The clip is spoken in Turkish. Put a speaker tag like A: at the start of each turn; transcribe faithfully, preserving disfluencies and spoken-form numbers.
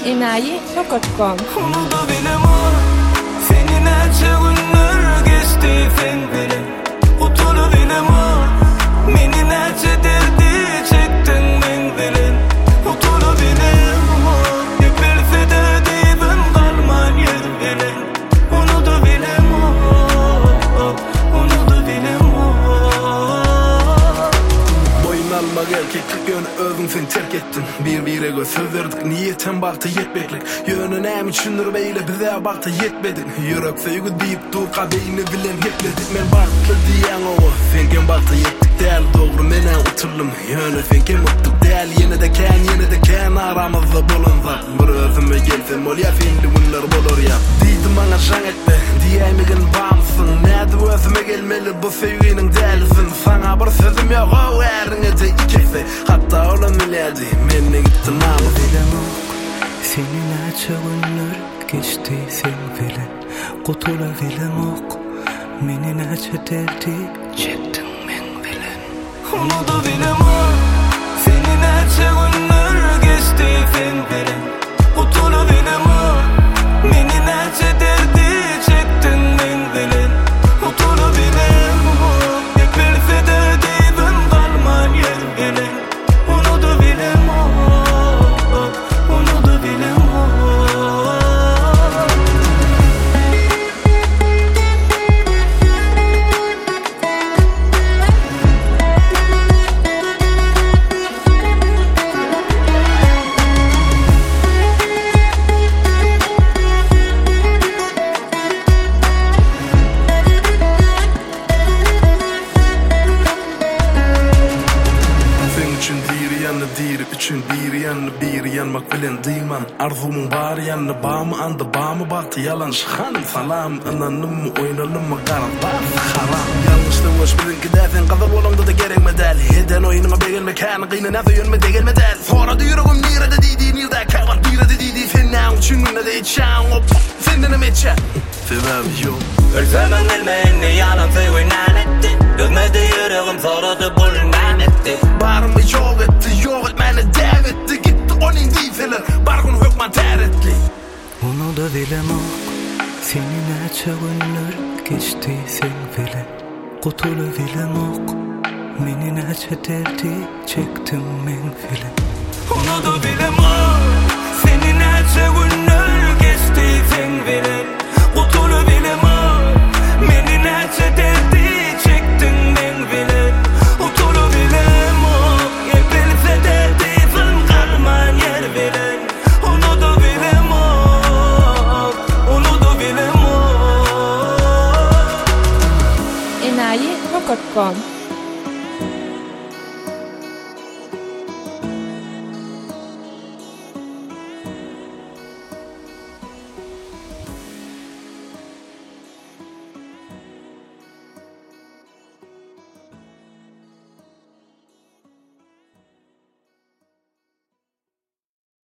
A: enayi nokta com.
B: Onu da bilemem, seni neçe günler geçti sen bile. Kutunu bilemem, beni neçe derdi çektin ben bile. Kutunu bilemem, hep elfede deyben kalman yer bile. Onu da bilemem, onu da bilemem.
C: Boyun almak erkeklik yönü övün sen terk ettin. Bir bire göz söz verdik niyetten baktı yetmeklik. Yönü nem üçündür beyle bize baktı yetmedin. Yürek sevgi deyip dur kabeyini bilen yetmedik. Men baktı diyen o fenken baktı yettik değerli doğru menen uturlum. Yönü fenken mutluk değerli yine de ken yine de ken aramızda bulunza. Bir özüme gelsem ol ya fendi bunlar bulur ya. Diydim bana şan etme diyemegin bağımsın. Nerede özüme gelmeli bu sevginin delisin. Sana bir sözüm yok o erine de ikisi. Hatta olan miladi menine gittin namı.
B: Bilemem, seni neçe günler geçti sen bile. Kutula bilemem, beni neçe derdi çektin ben bile. Onu da bilemem, seni neçe günler geçti sen bile. Kutula bilemem, beni neçe derdi çektin ben bile. Kutula bilemem, hep elfede deyben kalman yer bile. Onu da bilemem, onu da bilemem.
C: Dirip için bir yanı bir yanmak bilen diyman. Arzumun var yanı bağımı andı bağımı baktı yalan şıkhanım. Salam ananım mı oynalım mı karan bazı haram. Yanlışlığı hoş bilin ki dersen kadar olamda da gerekme del. Heden oyununa beğenme kanı kıyını ne de yönme değilme del. Sonra da yüreğim nire de dedi nire kavat nire de dedi. Sen için ne de içen hop senden mi içen. Sebep yok.
B: Her zaman elmeni yalan sevgi nanetti. Gözmedi yüreğim sonra da bulun nanetti.
C: Barımı yok etti yok etmeni dev etti. Gitti onun değilseler barkın hükman teretli.
B: Onu da bilemem, seni neçe günler geçti sen bile. Kutulu bilemem, beni neçe derdi çektim ben bile. Onu da bilemem, seni neçe günler geçti sen bile. Kutulu bilemem, beni neçe derdi çektim ben bile. Kutulu bilemem, hep elfede deyben kalman yer bile. Onu da bilemem, onu da bilemem.
A: enayi nokta com.